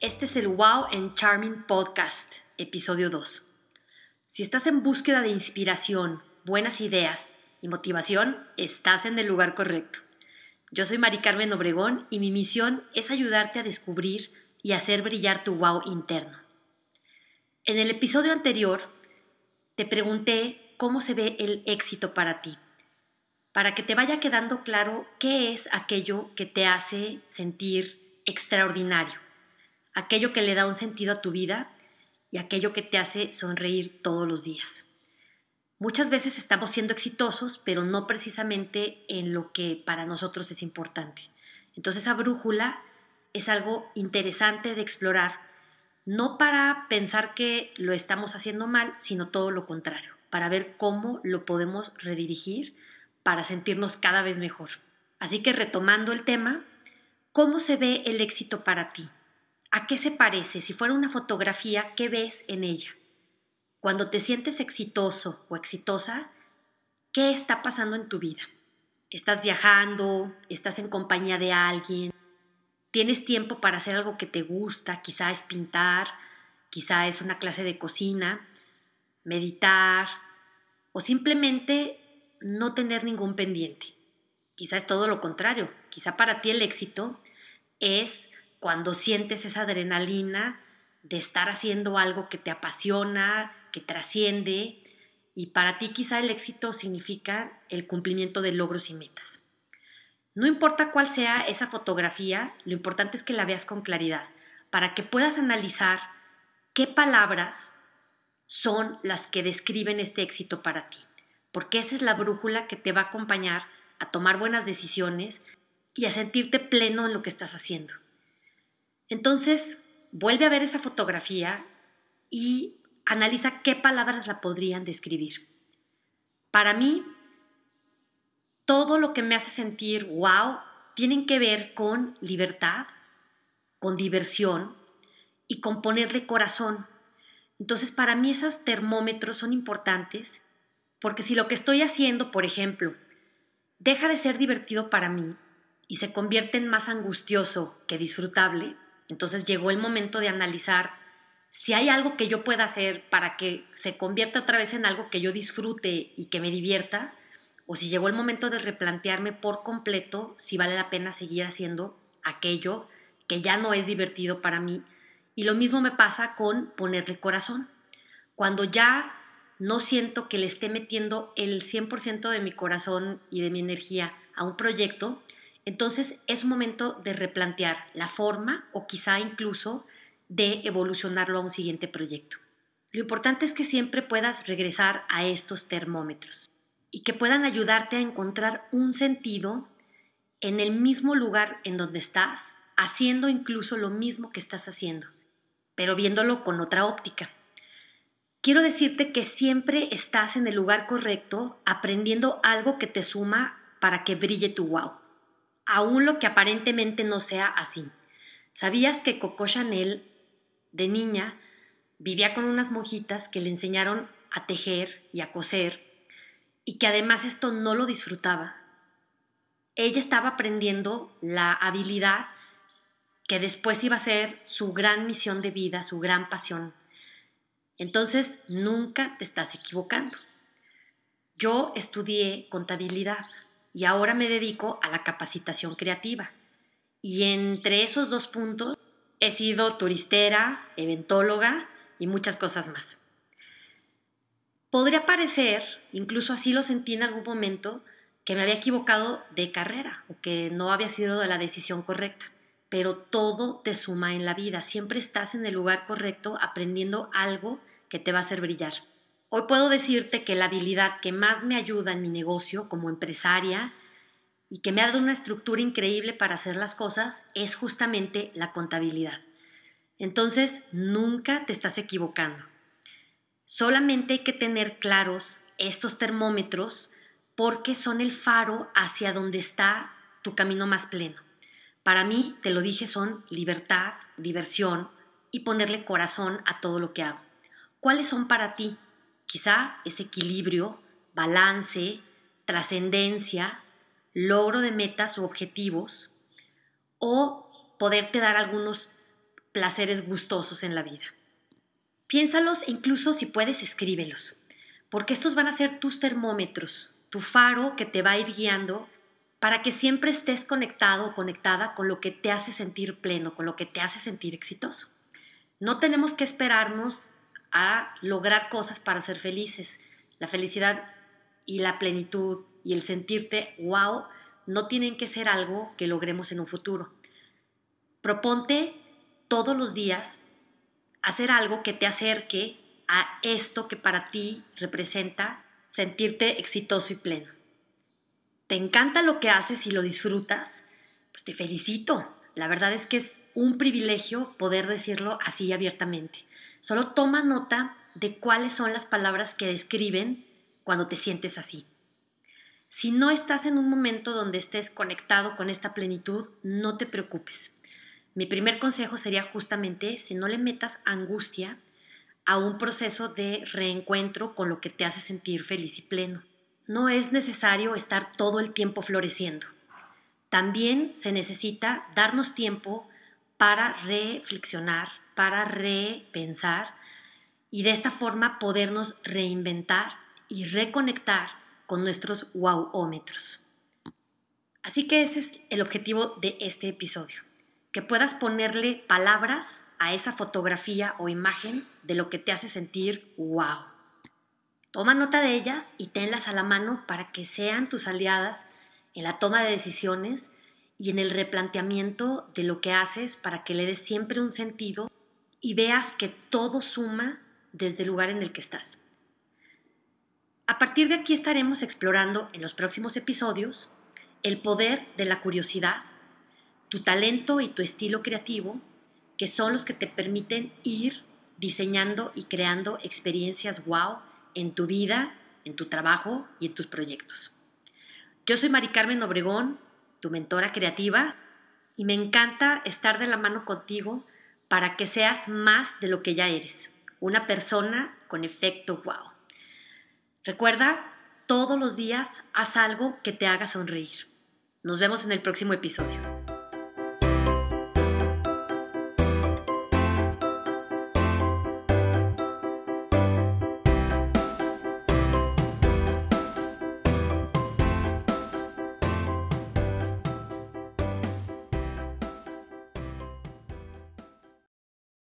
Este es el Wow and Charming Podcast, episodio 2. Si estás en búsqueda de inspiración, buenas ideas y motivación, estás en el lugar correcto. Yo soy Mari Carmen Obregón y mi misión es ayudarte a descubrir y hacer brillar tu wow interno. En el episodio anterior te pregunté cómo se ve el éxito para ti, para que te vaya quedando claro qué es aquello que te hace sentir extraordinario, aquello que le da un sentido a tu vida y aquello que te hace sonreír todos los días. Muchas veces estamos siendo exitosos, pero no precisamente en lo que para nosotros es importante. Entonces, esa brújula es algo interesante de explorar, no para pensar que lo estamos haciendo mal, sino todo lo contrario, para ver cómo lo podemos redirigir para sentirnos cada vez mejor. Así que retomando el tema, ¿cómo se ve el éxito para ti? ¿A qué se parece? Si fuera una fotografía, ¿qué ves en ella? Cuando te sientes exitoso o exitosa, ¿qué está pasando en tu vida? ¿Estás viajando? ¿Estás en compañía de alguien? ¿Tienes tiempo para hacer algo que te gusta? Quizá es pintar, quizá es una clase de cocina, meditar o simplemente no tener ningún pendiente. Quizá es todo lo contrario. Quizá para ti el éxito es cuando sientes esa adrenalina de estar haciendo algo que te apasiona, que trasciende, y para ti quizá el éxito significa el cumplimiento de logros y metas. No importa cuál sea esa fotografía, lo importante es que la veas con claridad, para que puedas analizar qué palabras son las que describen este éxito para ti, porque esa es la brújula que te va a acompañar a tomar buenas decisiones y a sentirte pleno en lo que estás haciendo. Entonces, vuelve a ver esa fotografía y analiza qué palabras la podrían describir. Para mí, todo lo que me hace sentir wow tienen que ver con libertad, con diversión y con ponerle corazón. Entonces, para mí esos termómetros son importantes porque si lo que estoy haciendo, por ejemplo, deja de ser divertido para mí y se convierte en más angustioso que disfrutable, entonces llegó el momento de analizar si hay algo que yo pueda hacer para que se convierta otra vez en algo que yo disfrute y que me divierta, o si llegó el momento de replantearme por completo si vale la pena seguir haciendo aquello que ya no es divertido para mí. Y lo mismo me pasa con ponerle corazón. Cuando ya no siento que le esté metiendo el 100% de mi corazón y de mi energía a un proyecto, entonces es un momento de replantear la forma o quizá incluso de evolucionarlo a un siguiente proyecto. Lo importante es que siempre puedas regresar a estos termómetros y que puedan ayudarte a encontrar un sentido en el mismo lugar en donde estás, haciendo incluso lo mismo que estás haciendo, pero viéndolo con otra óptica. Quiero decirte que siempre estás en el lugar correcto aprendiendo algo que te suma para que brille tu wow, aún lo que aparentemente no sea así. ¿Sabías que Coco Chanel, de niña, vivía con unas monjitas que le enseñaron a tejer y a coser y que además esto no lo disfrutaba? Ella estaba aprendiendo la habilidad que después iba a ser su gran misión de vida, su gran pasión. Entonces, nunca te estás equivocando. Yo estudié contabilidad y ahora me dedico a la capacitación creativa. Y entre esos dos puntos he sido turistera, eventóloga y muchas cosas más. Podría parecer, incluso así lo sentí en algún momento, que me había equivocado de carrera o que no había sido la decisión correcta. Pero todo te suma en la vida. Siempre estás en el lugar correcto aprendiendo algo que te va a hacer brillar. Hoy puedo decirte que la habilidad que más me ayuda en mi negocio como empresaria y que me ha dado una estructura increíble para hacer las cosas es justamente la contabilidad. Entonces, nunca te estás equivocando. Solamente hay que tener claros estos termómetros porque son el faro hacia donde está tu camino más pleno. Para mí, te lo dije, son libertad, diversión y ponerle corazón a todo lo que hago. ¿Cuáles son para ti? Quizá es equilibrio, balance, trascendencia, logro de metas u objetivos, o poderte dar algunos placeres gustosos en la vida. Piénsalos e incluso si puedes escríbelos, porque estos van a ser tus termómetros, tu faro que te va a ir guiando para que siempre estés conectado o conectada con lo que te hace sentir pleno, con lo que te hace sentir exitoso. No tenemos que esperarnos a lograr cosas para ser felices. La felicidad y la plenitud y el sentirte wow no tienen que ser algo que logremos en un futuro. Proponte todos los días hacer algo que te acerque a esto que para ti representa sentirte exitoso y pleno. ¿Te encanta lo que haces y lo disfrutas? Pues te felicito. La verdad es que es un privilegio poder decirlo así abiertamente. Solo toma nota de cuáles son las palabras que describen cuando te sientes así. Si no estás en un momento donde estés conectado con esta plenitud, no te preocupes. Mi primer consejo sería justamente si no le metas angustia a un proceso de reencuentro con lo que te hace sentir feliz y pleno. No es necesario estar todo el tiempo floreciendo. También se necesita darnos tiempo para reflexionar, para repensar y de esta forma podernos reinventar y reconectar con nuestros wowómetros. Así que ese es el objetivo de este episodio, que puedas ponerle palabras a esa fotografía o imagen de lo que te hace sentir wow. Toma nota de ellas y tenlas a la mano para que sean tus aliadas en la toma de decisiones y en el replanteamiento de lo que haces para que le des siempre un sentido y veas que todo suma desde el lugar en el que estás. A partir de aquí estaremos explorando en los próximos episodios el poder de la curiosidad, tu talento y tu estilo creativo, que son los que te permiten ir diseñando y creando experiencias wow en tu vida, en tu trabajo y en tus proyectos. Yo soy Mari Carmen Obregón, tu mentora creativa, y me encanta estar de la mano contigo para que seas más de lo que ya eres, una persona con efecto wow. Recuerda, todos los días haz algo que te haga sonreír. Nos vemos en el próximo episodio.